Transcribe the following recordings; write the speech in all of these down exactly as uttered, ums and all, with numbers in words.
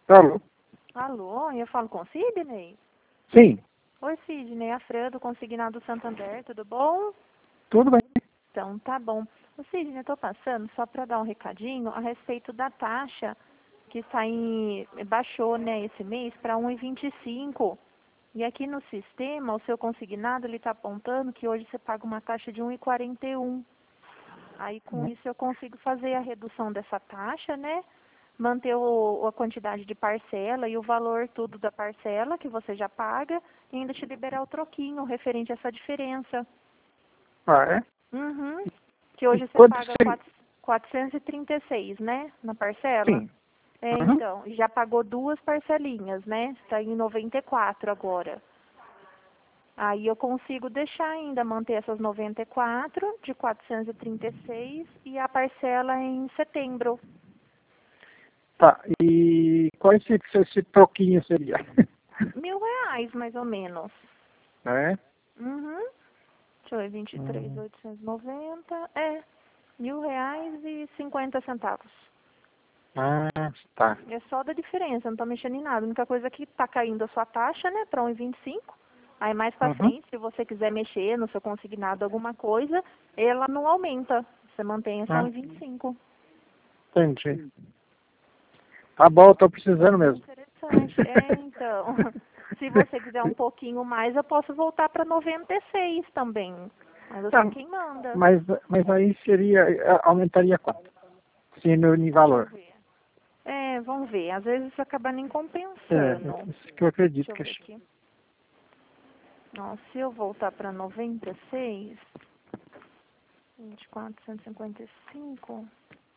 Alô? Alô, eu falo com o Sidney? Sim, Oi, Sidney, a Fran do Consignado Santander, tudo bom? tudo bem. Então, tá bom. O Sidney, eu tô passando só para dar um recadinho a respeito da taxa que está em, baixou, né, esse mês para um e vinte e cinco. E aqui no sistema, o seu consignado, ele está apontando que hoje você paga uma taxa de um e quarenta e um. Aí, com isso, eu consigo fazer a redução dessa taxa, né? Manter o, a quantidade de parcela e o valor tudo da parcela que você já paga e ainda te liberar o troquinho referente a essa diferença. Ah, é? Uhum. Que hoje você Quanto paga seria? quatrocentos e trinta e seis, né? Na parcela. Sim. É, Uhum. então, já pagou duas parcelinhas, né? Está em noventa e quatro agora. Aí eu consigo deixar ainda, manter essas noventa e quatro de quatrocentos e trinta e seis e a parcela em setembro. Tá, e qual esse, esse troquinho seria? Mil reais, mais ou menos. É? Uhum. Deixa eu ver, vinte e três mil Hum. oitocentos e noventa. É, mil reais e cinquenta centavos. Ah, tá. É só da diferença, não tá mexendo em nada. A única coisa é que tá caindo a sua taxa, né, para um e vinte e cinco. Aí mais pra Uhum. frente, se você quiser mexer no seu consignado alguma coisa, ela não aumenta. Você mantém só Ah, um e vinte e cinco. entendi. Tá bom, eu tô precisando mesmo. Interessante. É, então. Se você quiser um pouquinho mais, eu posso voltar para noventa e seis também. Mas você é Tá, quem manda. mas, mas aí seria, eh, aumentaria quanto? Sim, no, em valor. Deixa eu ver. É, vamos ver. Às vezes isso acaba nem É, compensando. isso que eu acredito Deixa eu que ver aqui. Ó, se eu voltar para noventa e seis, vinte e quatro, cento e cinquenta e cinco,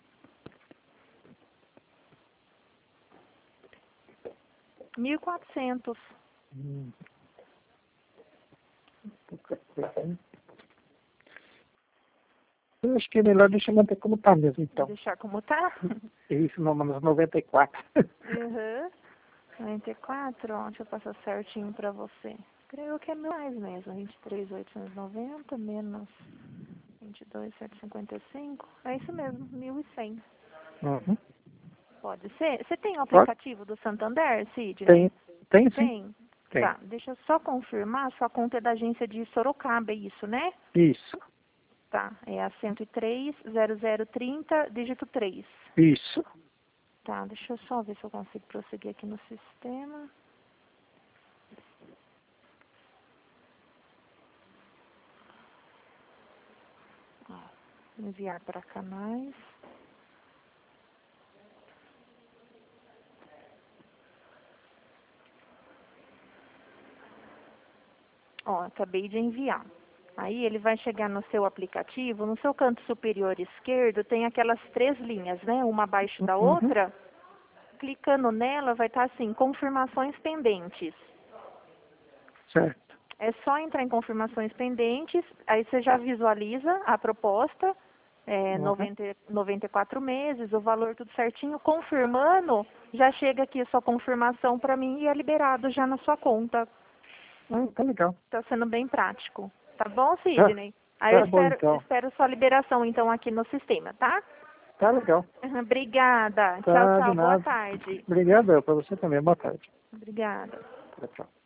mil e quatrocentos. Hum. Eu acho que é melhor deixar manter como tá mesmo, então. Deixar como tá? Isso, no, nos noventa e quatro. Uhum. noventa e quatro, ó, deixa eu passar certinho para você. Creio que é mil reais mesmo. vinte e três mil oitocentos e noventa menos vinte e dois mil setecentos e cinquenta e cinco. É isso mesmo, mil e cem. Uhum. Pode ser? Você tem o Pode? aplicativo do Santander, Sidney? Tem, tem sim. Tem? Tem. Tá, deixa eu só confirmar. Sua conta é da agência de Sorocaba, é isso, né? Isso, Tá, é a cento e três, zero zero trinta, dígito três. isso. Tá, deixa eu só ver se eu consigo prosseguir aqui no sistema. Ó, enviar para canais. Ó, acabei de enviar. Aí ele vai chegar no seu aplicativo, no seu canto superior esquerdo tem aquelas três linhas, né? Uma abaixo da Uhum. outra. Clicando nela vai estar assim, confirmações pendentes. Certo. É só entrar em confirmações pendentes, aí você já visualiza a proposta, é, Uhum. noventa, noventa e quatro meses, o valor tudo certinho, confirmando, já chega aqui a sua confirmação para mim e é liberado já na sua conta. Ah, tá legal. Está sendo bem prático. Tá bom, Tá, Sidney? Aí eu tá bom espero, então. espero sua liberação então aqui no sistema, tá? Tá legal. Obrigada. Tchau, Tá de tchau. Boa nada. tarde. Obrigado, para você também. Boa tarde. Obrigada. Tchau, tchau.